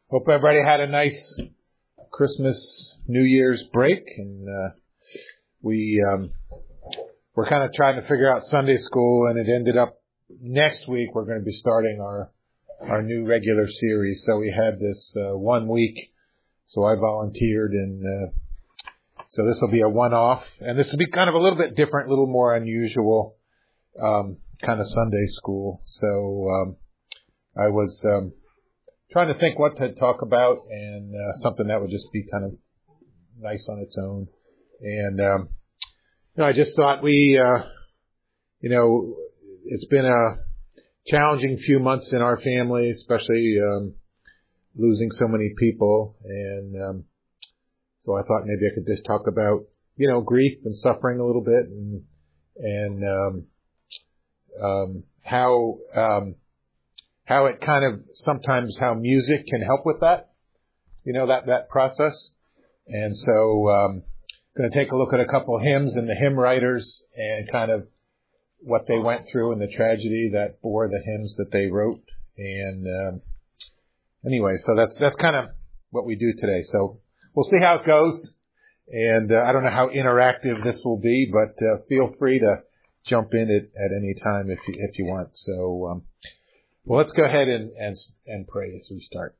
Hope everybody had a nice Christmas, New Year's break, and we're kind of trying to figure out Sunday school, and it ended up next week we're going to be starting our new regular series. So we had this 1 week, so I volunteered, and so this will be a one-off, and this will be kind of a little bit different, a little more unusual kind of Sunday school. So I was trying to think what to talk about, and something that would just be kind of nice on its own. And I just thought it's been a challenging few months in our family, especially losing so many people. And so I thought maybe I could just talk about grief and suffering a little bit, and how it kind of sometimes how music can help with that, that process. And so going to take a look at a couple of hymns and the hymn writers and kind of what they went through and the tragedy that bore the hymns that they wrote. And anyway, so that's kind of what we do today. So we'll see how it goes. And I don't know how interactive this will be, but feel free to jump in at any time if you want. So well, let's go ahead and pray as we start.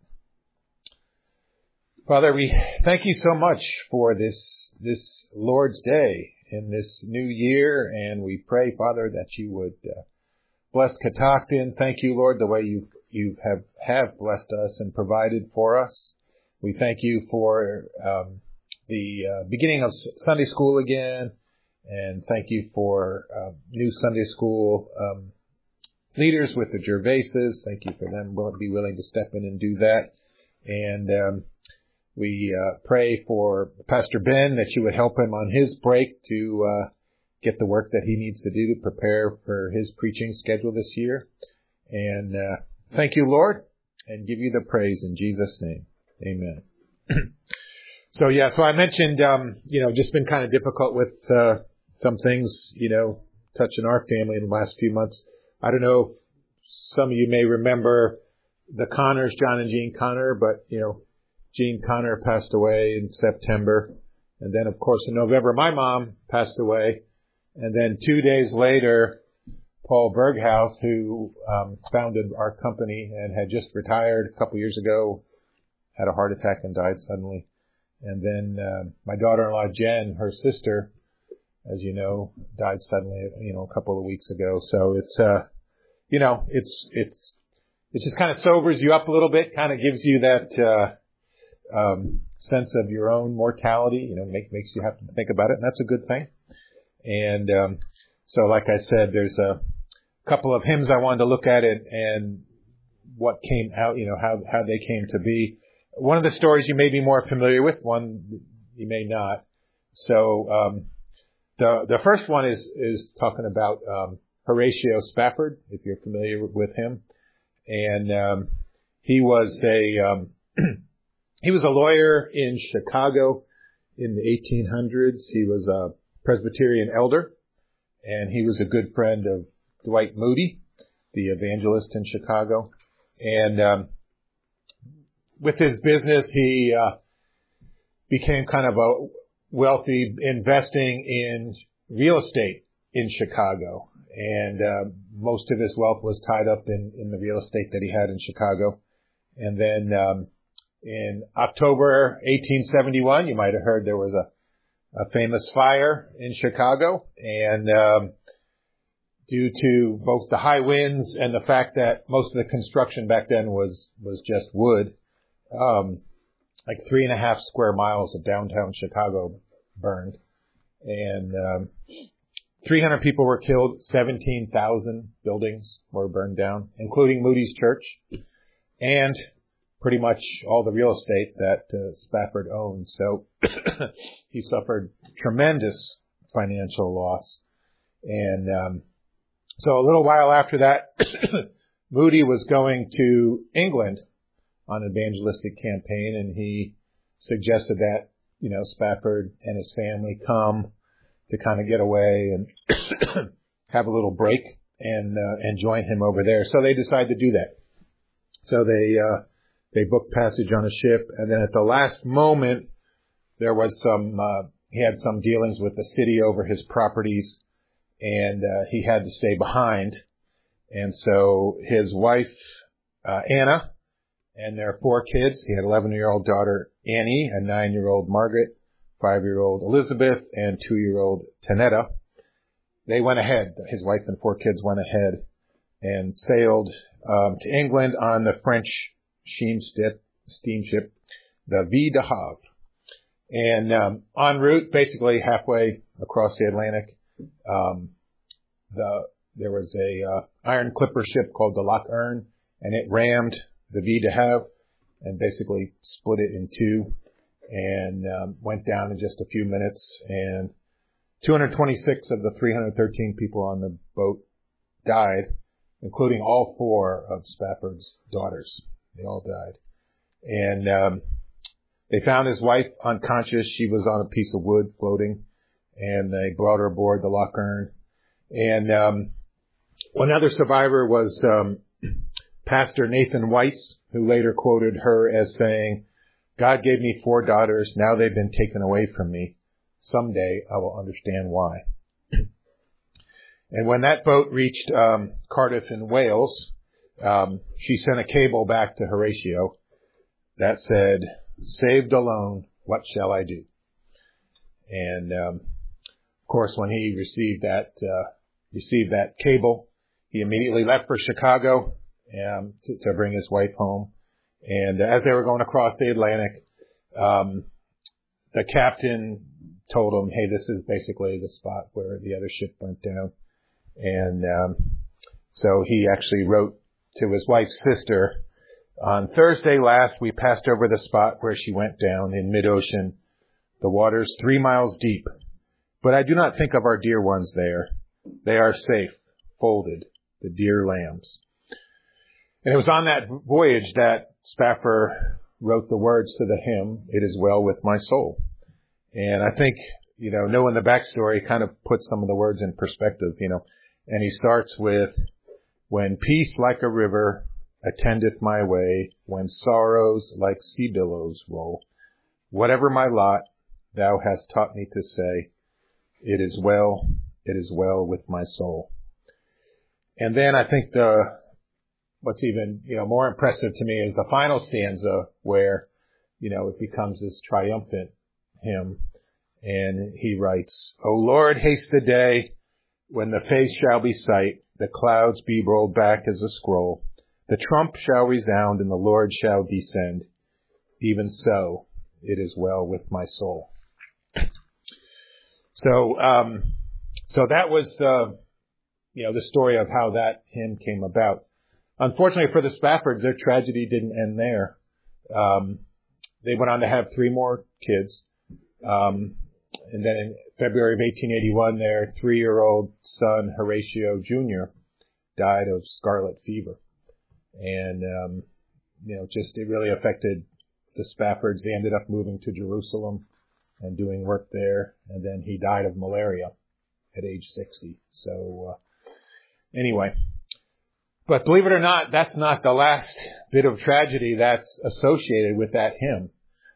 Father, we thank you so much for this Lord's Day in this new year, and we pray, Father, that you would bless Catoctin. Thank you, Lord, the way you have blessed us and provided for us. We thank you for the beginning of Sunday school again, and thank you for new Sunday school leaders with the Gervaises. Thank you for them. Will be willing to step in and do that. And we pray for Pastor Ben that you would help him on his break to get the work that he needs to do to prepare for his preaching schedule this year. And thank you, Lord, and give you the praise in Jesus' name. Amen. So I mentioned, just been kind of difficult with some things, touching our family in the last few months. I don't know if some of you may remember the Connors, John and Jean Connor, but, Jean Connor passed away in September. And then, of course, in November, my mom passed away. And then 2 days later, Paul Berghaus, who founded our company and had just retired a couple years ago, had a heart attack and died suddenly. And then my daughter-in-law, Jen, her sister, as you know, died suddenly, a couple of weeks ago. So it's, it just kind of sobers you up a little bit, kind of gives you that sense of your own mortality, makes you have to think about it, and that's a good thing. And so like I said, there's a couple of hymns I wanted to look at it and what came out, how they came to be. One of the stories you may be more familiar with, one you may not. So the first one is talking about Horatio Spafford, if you're familiar with him. And he was a lawyer in Chicago in the 1800s. He was a Presbyterian elder, and he was a good friend of Dwight Moody, the evangelist in Chicago. And with his business, he became kind of a wealthy, investing in real estate in Chicago. And most of his wealth was tied up in the real estate that he had in Chicago. And then in October 1871, you might have heard there was a famous fire in Chicago. And due to both the high winds and the fact that most of the construction back then was just wood, like 3.5 square miles of downtown Chicago burned. And 300 people were killed, 17,000 buildings were burned down, including Moody's Church, and pretty much all the real estate that Spafford owned. So he suffered tremendous financial loss. And so a little while after that, Moody was going to England on an evangelistic campaign, and he suggested that, Spafford and his family come to kind of get away and have a little break and join him over there. So they decided to do that. So They booked passage on a ship, and then at the last moment, there was he had some dealings with the city over his properties, and he had to stay behind. And so his wife, Anna, and their 4 kids, he had an 11-year-old daughter, Annie, a 9-year-old Margaret, 5-year-old Elizabeth, and 2-year-old Tanetta. They went ahead. His wife and 4 kids went ahead and sailed to England on the French steamship, the Vie de Havre. And en route, basically halfway across the Atlantic, there was a iron clipper ship called the Loch Earn, and it rammed the Vie de Havre and basically split it in two and went down in just a few minutes. And 226 of the 313 people on the boat died, including all 4 of Spafford's daughters. They all died. And they found his wife unconscious. She was on a piece of wood floating, and they brought her aboard the Loch Earn. And one other survivor was Pastor Nathan Weiss, who later quoted her as saying, "God gave me 4 daughters. Now they've been taken away from me. Someday I will understand why." And when that boat reached Cardiff in Wales, she sent a cable back to Horatio that said, "Saved alone, what shall I do?" And of course, when he received that cable, he immediately left for Chicago to bring his wife home. And as they were going across the Atlantic, the captain told him, "Hey, this is basically the spot where the other ship went down." And so he actually wrote to his wife's sister, "On Thursday last, we passed over the spot where she went down in mid-ocean, the waters 3 miles deep. But I do not think of our dear ones there. They are safe, folded, the dear lambs." And it was on that voyage that Spafford wrote the words to the hymn, "It is well with my soul." And I think, knowing the backstory kind of puts some of the words in perspective, And he starts with, "When peace like a river attendeth my way, when sorrows like sea billows roll, whatever my lot, thou hast taught me to say, it is well with my soul." And then I think what's even, more impressive to me is the final stanza where, it becomes this triumphant hymn. And he writes, "O Lord, haste the day when the face shall be sight, the clouds be rolled back as a scroll, the trump shall resound and the Lord shall descend. Even so, it is well with my soul." So that was the story of how that hymn came about. Unfortunately for the Spaffords, their tragedy didn't end there. They went on to have 3 more kids. And then in February of 1881, their 3-year-old son, Horatio Jr., died of scarlet fever. And, it really affected the Spaffords. They ended up moving to Jerusalem and doing work there. And then he died of malaria at age 60. So, anyway. But believe it or not, that's not the last bit of tragedy that's associated with that hymn.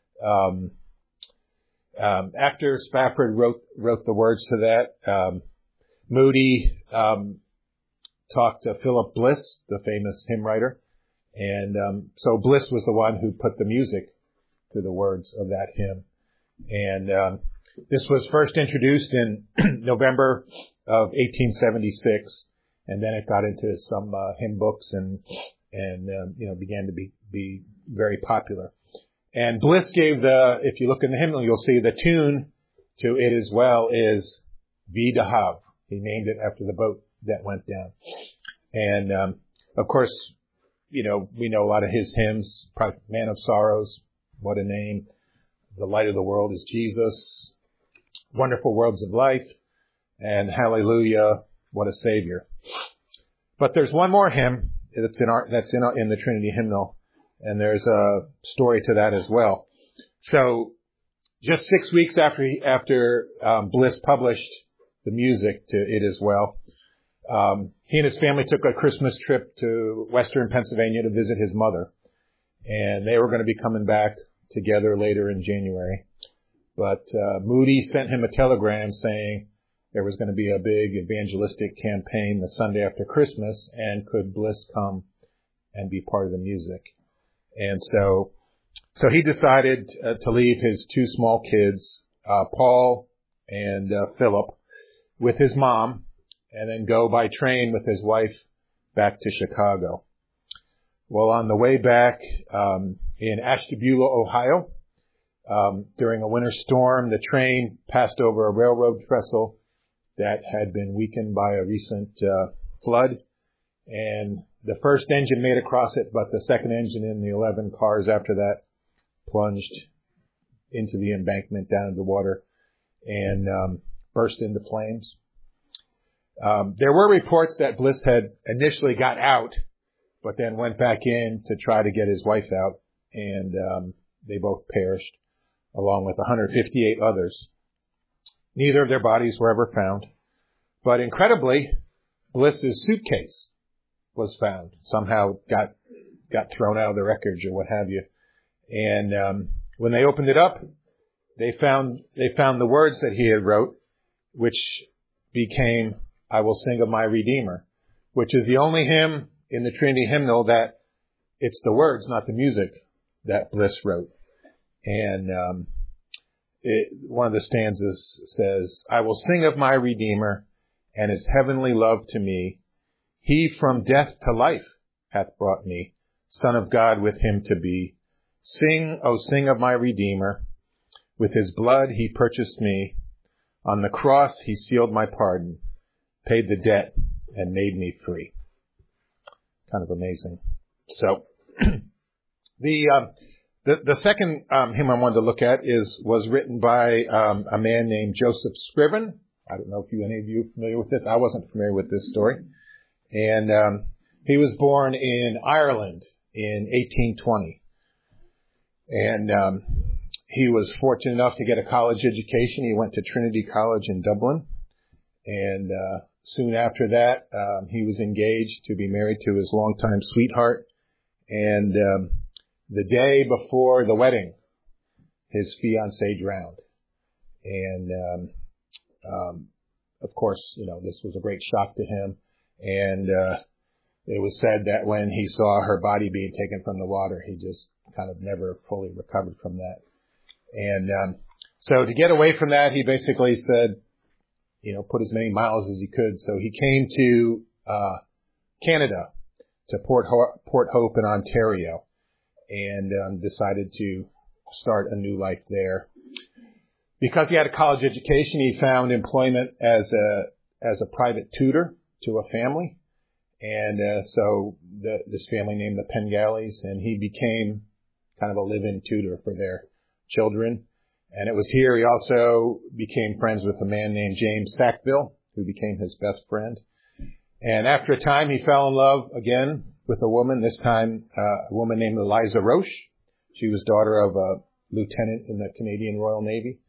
After Spafford wrote the words to that, Moody talked to Philip Bliss, the famous hymn writer. And so Bliss was the one who put the music to the words of that hymn. And this was first introduced in November of 1876. And then it got into some hymn books and began to be very popular. And Bliss gave if you look in the hymnal, you'll see the tune to "It Is Well" is Vie de Havre. He named it after the boat that went down. And of course, we know a lot of his hymns. "Man of Sorrows," what a name. "The Light of the World is Jesus," "Wonderful Worlds of Life," and "Hallelujah, what a Savior." But there's one more hymn that's in the Trinity hymnal, and there's a story to that as well. So, just 6 weeks after Bliss published the music to "It Is Well," he and his family took a Christmas trip to Western Pennsylvania to visit his mother. and they were going to be coming back together later in January. But Moody sent him a telegram saying there was going to be a big evangelistic campaign the Sunday after Christmas, and could Bliss come and be part of the music. And so he decided to leave his two small kids, Paul and Philip, with his mom, and then go by train with his wife back to Chicago. Well, on the way back in Ashtabula, Ohio, during a winter storm, the train passed over a railroad trestle that had been weakened by a recent flood, and the first engine made across it, but the second engine and the 11 cars after that plunged into the embankment down into the water and burst into flames. There were reports that Bliss had initially got out, but then went back in to try to get his wife out, and they both perished, along with 158 others. Neither of their bodies were ever found. But incredibly, Bliss's suitcase was found. Somehow got thrown out of the wreckage or what have you. And when they opened it up, they found the words that he had wrote, which became "I Will Sing of My Redeemer," which is the only hymn in the Trinity hymnal that it's the words, not the music, that Bliss wrote. And one of the stanzas says, "I will sing of my Redeemer and his heavenly love to me. He from death to life hath brought me, Son of God with him to be. Sing, O sing of my Redeemer. With his blood he purchased me. On the cross he sealed my pardon, paid the debt, and made me free." Kind of amazing. So the second hymn I wanted to look at was written by a man named Joseph Scriven. I don't know if any of you are familiar with this. I wasn't familiar with this story. And he was born in Ireland in 1820. And he was fortunate enough to get a college education. He went to Trinity College in Dublin. And soon after that, he was engaged to be married to his longtime sweetheart. And the day before the wedding, his fiancée drowned. And of course, this was a great shock to him. And it was said that when he saw her body being taken from the water, he just kind of never fully recovered from that. And so to get away from that, he basically said, put as many miles as he could. So he came to Canada, to Port Hope in Ontario, and decided to start a new life there. Because he had a college education, he found employment as a private tutor to a family. And so this family named the Pengalleys, and he became kind of a live-in tutor for their children. And it was here he also became friends with a man named James Sackville, who became his best friend. And after a time, he fell in love again with a woman, this time a woman named Eliza Roche. She was daughter of a lieutenant in the Canadian Royal Navy.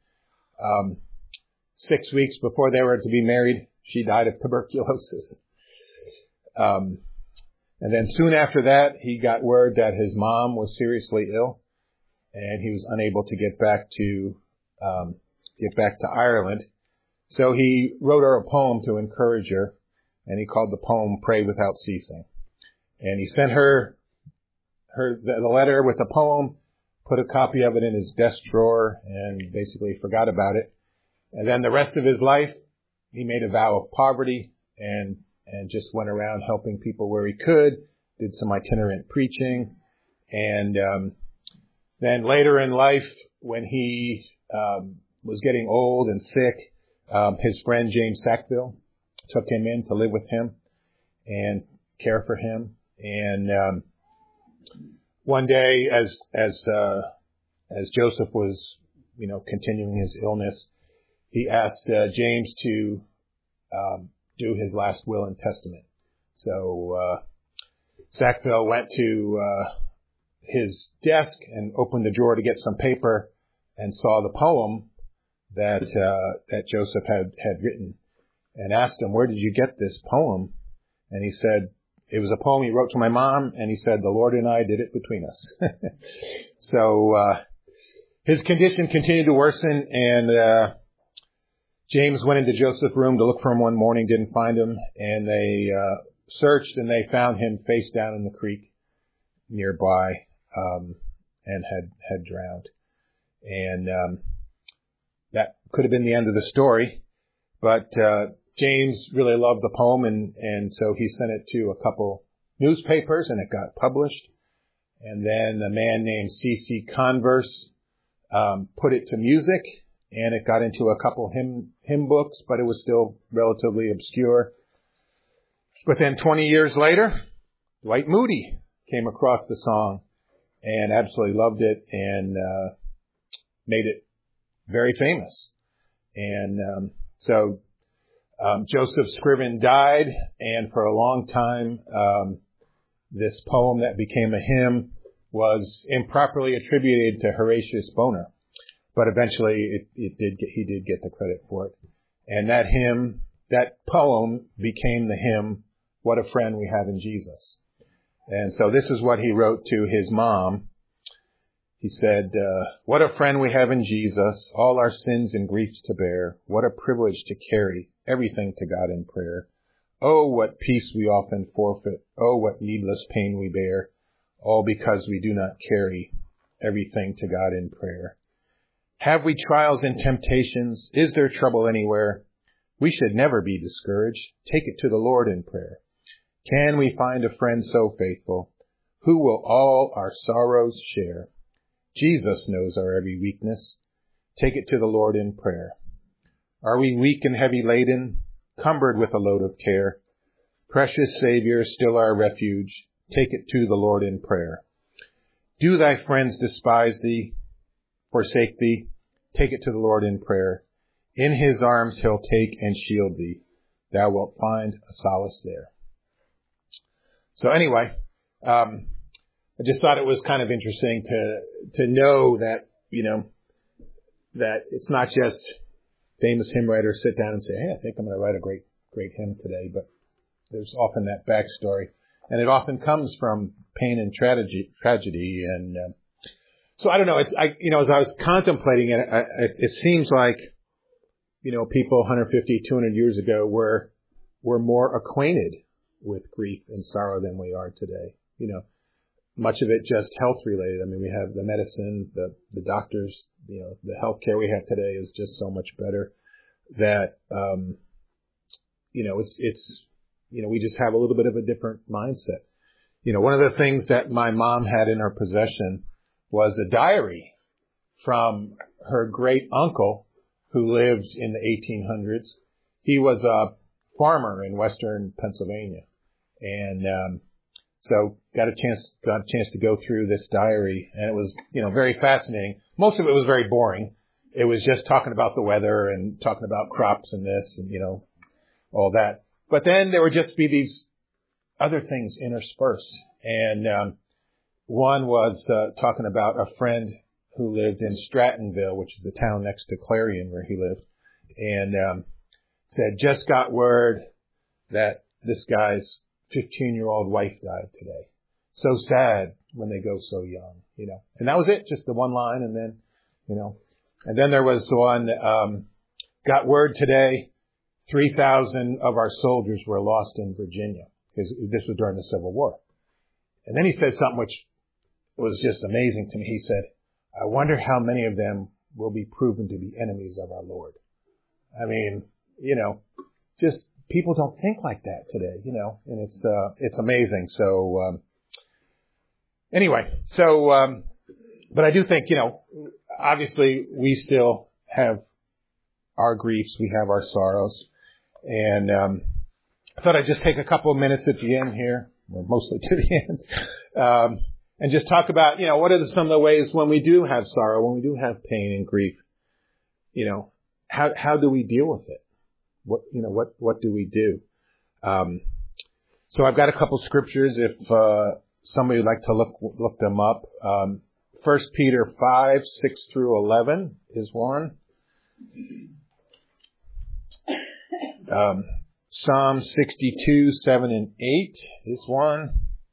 6 weeks before they were to be married, she died of tuberculosis. And then soon after that, he got word that his mom was seriously ill, and he was unable to get back to Ireland. So he wrote her a poem to encourage her, and he called the poem "Pray Without Ceasing." And he sent her the letter with the poem, put a copy of it in his desk drawer, and basically forgot about it. And then the rest of his life, he made a vow of poverty and just went around helping people where he could, did some itinerant preaching. And then later in life, when he was getting old and sick, his friend James Sackville took him in to live with him and care for him. And one day, as Joseph was, continuing his illness, he asked James to do his last will and testament. So Sackville went to his desk and opened the drawer to get some paper and saw the poem that Joseph had written, and asked him, "Where did you get this poem?" And he said, it was a poem he wrote to my mom, and he said, the Lord and I did it between us. So, his condition continued to worsen, and James went into Joseph's room to look for him one morning, didn't find him, and they searched, and they found him face down in the creek nearby, and had drowned. And that could have been the end of the story, but James really loved the poem, and so he sent it to a couple newspapers, and it got published. And then a man named C.C. Converse put it to music, and it got into a couple hymn books, but it was still relatively obscure. But then 20 years later, Dwight Moody came across the song and absolutely loved it, and made it very famous. And so Joseph Scriven died, and for a long time this poem that became a hymn was improperly attributed to Horatius Bonar, but eventually he did get the credit for it. And that poem became the hymn, What a Friend We Have in Jesus. And so this is what he wrote to his mom. He said, what a friend we have in Jesus, all our sins and griefs to bear. What a privilege to carry everything to God in prayer. Oh, what peace we often forfeit. Oh, what needless pain we bear. All because we do not carry everything to God in prayer. Have we trials and temptations? Is there trouble anywhere? We should never be discouraged. Take it to the Lord in prayer. Can we find a friend so faithful, who will all our sorrows share? Jesus knows our every weakness. Take it to the Lord in prayer. Are we weak and heavy laden, cumbered with a load of care? Precious Savior, still our refuge. Take it to the Lord in prayer. Do thy friends despise thee, forsake thee? Take it to the Lord in prayer. In his arms he'll take and shield thee. Thou wilt find a solace there. So anyway, I just thought it was kind of interesting to know that, that it's not just famous hymn writers sit down and say, hey, I think I'm going to write a great hymn today, but there's often that backstory, and it often comes from pain and tragedy. And so I don't know. As I was contemplating it, it seems like, people 150, 200 years ago were more acquainted with grief and sorrow than we are today. Much of it just health related. I mean, we have the medicine, the doctors, the healthcare we have today is just so much better that, it's we just have a little bit of a different mindset. One of the things that my mom had in her possession was a diary from her great uncle who lived in the 1800s. He was a farmer in western Pennsylvania. And, so got a chance to go through this diary, and it was, very fascinating. Most of it was very boring. It was just talking about the weather and talking about crops and this and, all that. But then there would just be these other things interspersed. And, one was, talking about a friend who lived in Strattonville, which is the town next to Clarion where he lived. And, said, just got word that this guy's 15-year-old wife died today. So sad when they go so young, And that was it, just the one line, and then, And then there was one, got word today, 3,000 of our soldiers were lost in Virginia. Because this was during the Civil War. And then he said something which was just amazing to me. He said, I wonder how many of them will be proven to be enemies of our Lord. I mean, just people don't think like that today, and it's amazing. So, anyway, but I do think, obviously we still have our griefs, we have our sorrows, and, I thought I'd just take a couple of minutes at the end here, or mostly to the end, and just talk about, what are some of the ways when we do have sorrow, when we do have pain and grief, how do we deal with it? What do we do? So I've got a couple scriptures if somebody would like to look them up. 1 Peter 5, 6 through 11 is one. Psalm 62, 7 and 8 is one.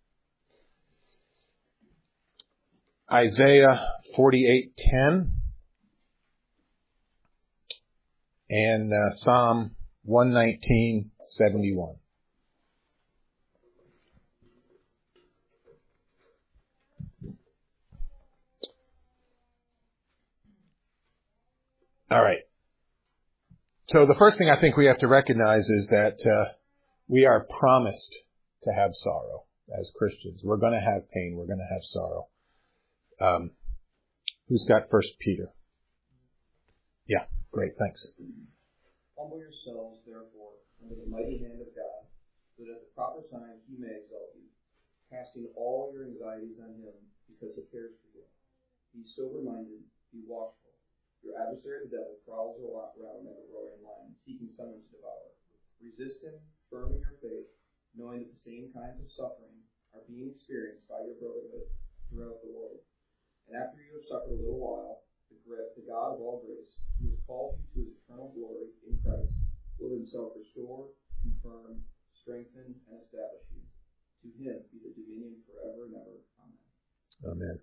Isaiah 48:10. And Psalm 119:71. All right. So the first thing I think we have to recognize is that we are promised to have sorrow as Christians. We're going to have pain. We're going to have sorrow. Who's got 1 Peter? Yeah, great. Thanks. Humble yourselves, therefore, under the mighty hand of God, so that at the proper time he may exalt you, casting all your anxieties on him, because he cares for you. Be sober-minded, be watchful. Your adversary, the devil, prowls around like a roaring lion, seeking someone to devour. Resist him, firm in your faith, knowing that the same kinds of suffering are being experienced by your brotherhood throughout the world. And after you have suffered a little while, the God of all grace, who has called you to his eternal glory in Christ, will himself restore, confirm, strengthen, and establish you. To him be the dominion forever and ever. Amen. Amen.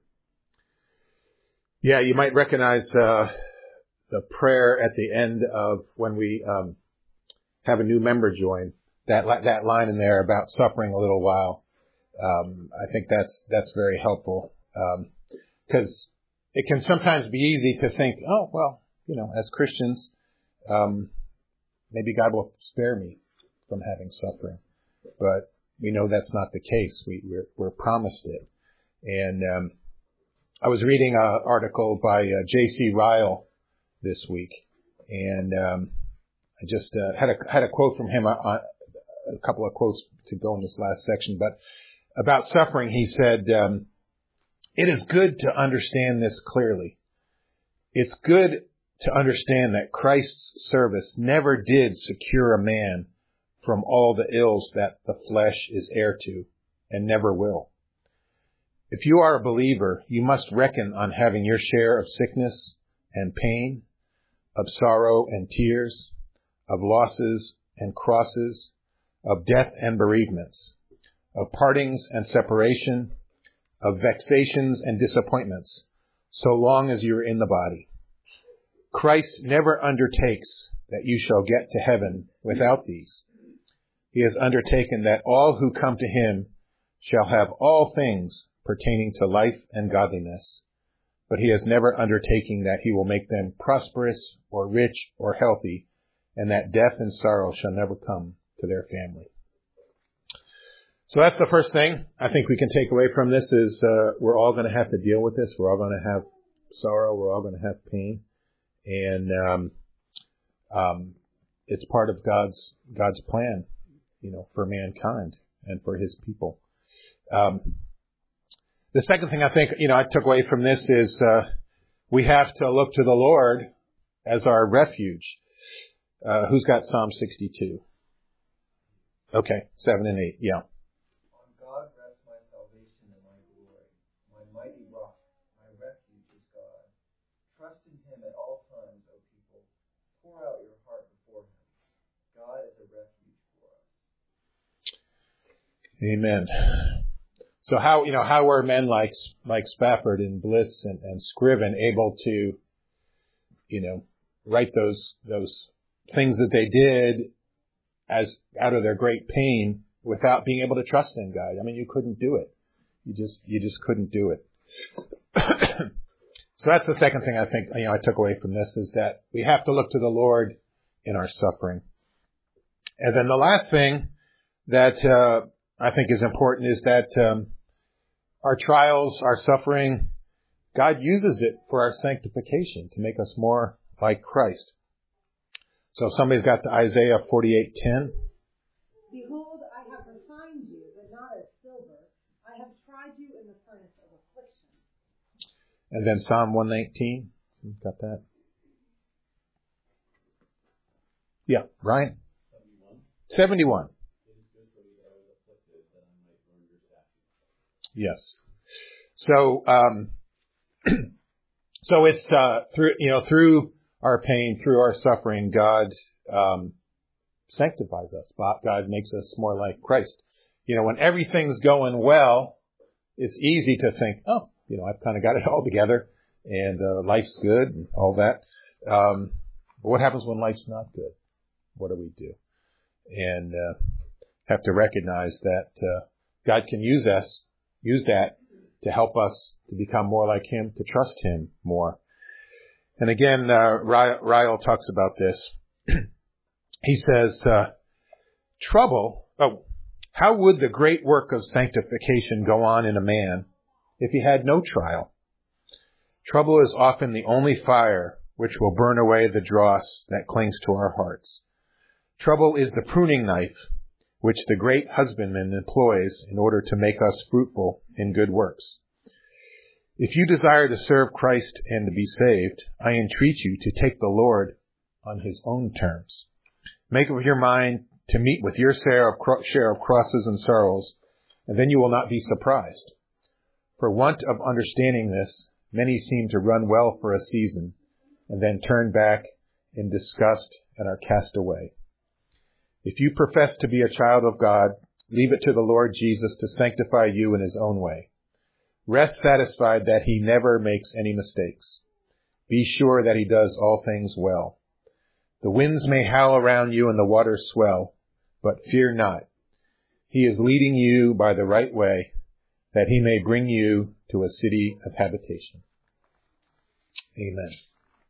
Yeah, you might recognize the prayer at the end of when we have a new member join. That line in there about suffering a little while. I think that's very helpful because it can sometimes be easy to think, oh well, as Christians, maybe God will spare me from having suffering, but we know that's not the case. We're promised it, and I was reading an article by J.C. Ryle this week, and I just had a quote from him, a couple of quotes to go in this last section, but about suffering, he said, it is good to understand this clearly. It's good to understand that Christ's service never did secure a man from all the ills that the flesh is heir to, and never will. If you are a believer, you must reckon on having your share of sickness and pain, of sorrow and tears, of losses and crosses, of death and bereavements, of partings and separation, of vexations and disappointments, so long as you are in the body. Christ never undertakes that you shall get to heaven without these. He has undertaken that all who come to him shall have all things pertaining to life and godliness, but he has never undertaken that he will make them prosperous or rich or healthy, and that death and sorrow shall never come to their family. So that's the first thing I think we can take away from this is we're all going to have to deal with this. We're all going to have sorrow. We're all going to have pain. And it's part of God's plan, for mankind and for his people. The second thing I think, I took away from this is we have to look to the Lord as our refuge. Who's got Psalm 62? Okay, 7 and 8, yeah. On God rests my salvation and my glory. My mighty rock, my refuge is God. Trust in him at all times, O people. Pour out your heart before him. God is a refuge for us. Amen. So how were men like Spafford and Bliss and Scriven able to, write those things that they did as out of their great pain without being able to trust in God? I mean, you couldn't do it. You just couldn't do it. So that's the second thing I think, I took away from this is that we have to look to the Lord in our suffering. And then the last thing that I think is important is that our trials, our suffering, God uses it for our sanctification to make us more like Christ. So if somebody's got the Isaiah 48:10. Behold, I have refined you, but not as silver. I have tried you in the furnace of affliction. And then Psalm 119. Got that? Yeah, Ryan? 71. Yes. So, so it's through our pain, through our suffering, God sanctifies us. God makes us more like Christ. When everything's going well, it's easy to think, oh, I've kind of got it all together and life's good and all that. But what happens when life's not good? What do we do? And have to recognize that God can use that to help us to become more like Him, to trust Him more. And again, Ryle talks about this. He says, how would the great work of sanctification go on in a man if he had no trial? Trouble is often the only fire which will burn away the dross that clings to our hearts. Trouble is the pruning knife which the great husbandman employs in order to make us fruitful in good works. If you desire to serve Christ and to be saved, I entreat you to take the Lord on His own terms. Make up your mind to meet with your share of crosses and sorrows, and then you will not be surprised. For want of understanding this, many seem to run well for a season, and then turn back in disgust and are cast away. If you profess to be a child of God, leave it to the Lord Jesus to sanctify you in His own way. Rest satisfied that He never makes any mistakes. Be sure that He does all things well. The winds may howl around you and the waters swell, but fear not. He is leading you by the right way, that He may bring you to a city of habitation. Amen.